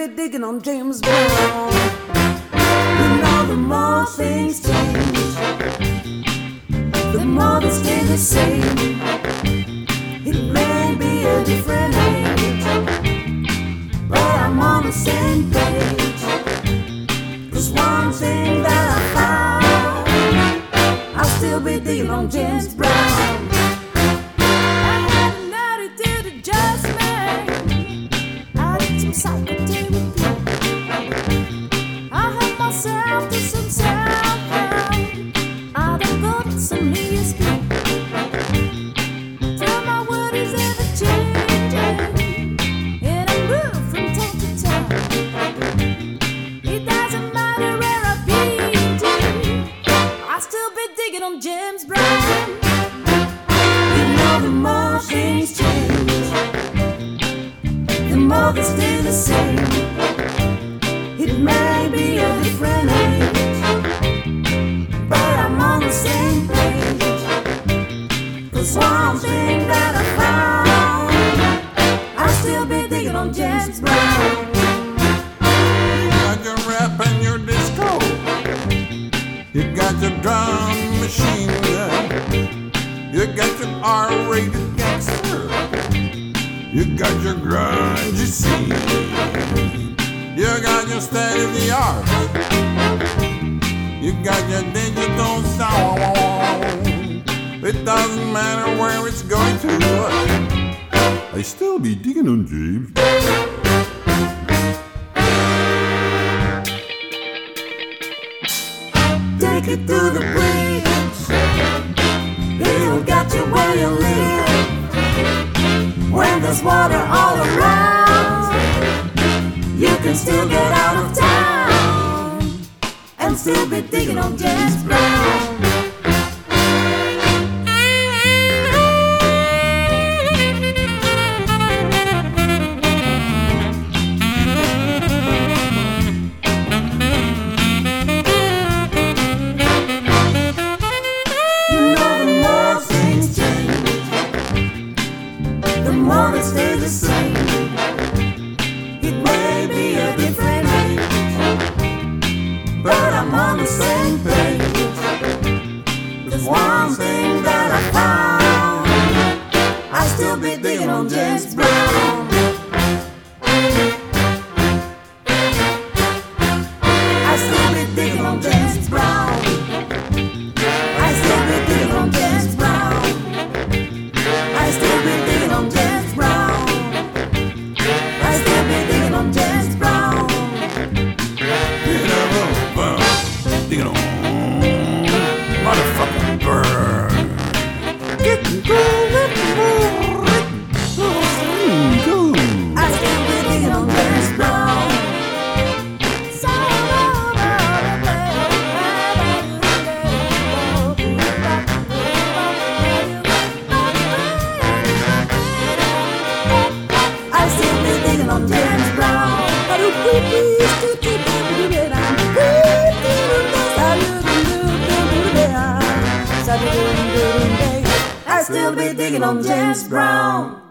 be digging on James Brown. You know, the more things change, the more they stay the same. It may be a different age, but I'm on the same page. 'Cause one thing that I found, I'll still be digging on James Brown. I had an attitude adjustment, I did some psychotherapy. I helped myself to some self-help, I devoted some ESP. Till my world is ever changing, and I move from time to time. It doesn't matter where I've been to, I'll still be digging on James Brown. You know, the more things change, the more they stay the same. It may be a different age, but I'm on the same page. 'Cause one thing that I found, I'll still be digging on James Brown. You got your rap and your disco, you got your drum machine, you got your R-rated gangster, you got your grungy scene, you got your state of the art, you got your digital sound. It doesn't matter where it's going to, I still be digging on James. Take it to the bridge, it'll get you where you live. When there's water all around, you can still get out of town and still be digging on James Brown. More they stay the same. It may be a different age, but I'm on the same page. There's one thing that I found, I'll still be digging on James Brown. I'll still be digging on James Brown. I'll still be digging on James Brown. I'll still be digging on James Brown. I still be digging on James Brown. Digging on motherfucking bird. I still be digging on James Brown. I still be digging on James Brown. I still be digging on James Brown.